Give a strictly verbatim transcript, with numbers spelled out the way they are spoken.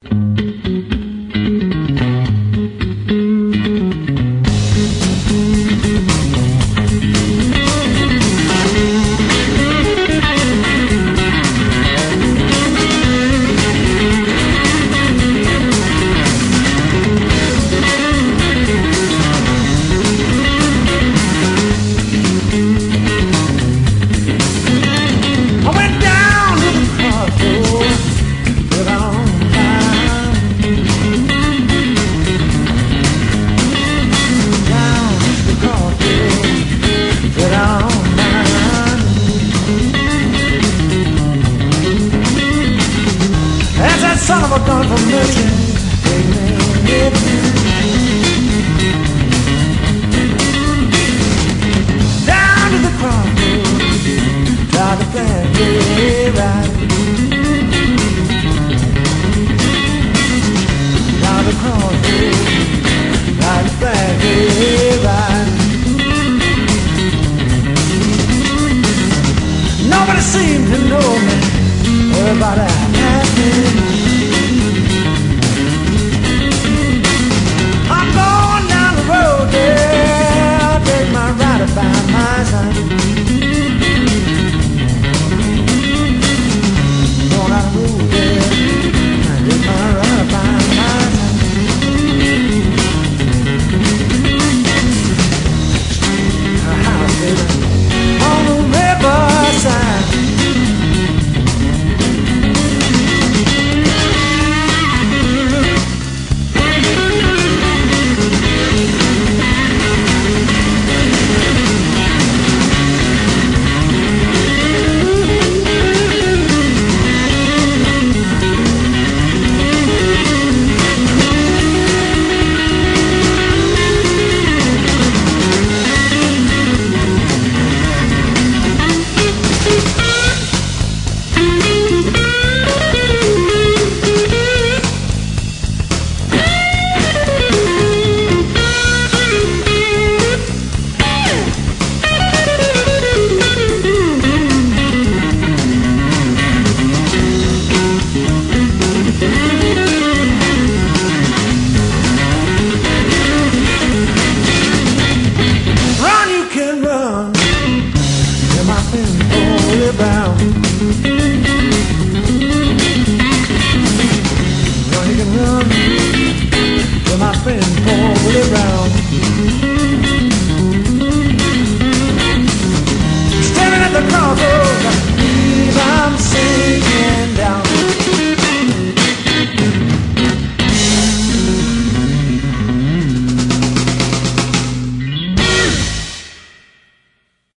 Son of a gun from Michigan, take me with me. Down to the crossroads, down the Flannery ride. Down the crossroads, down the Flannery ride. Nobody seemed to know me, everybody had me. By my side, going out of road there, I just my ride by my side. A house, baby, on the riverside. Run, you can run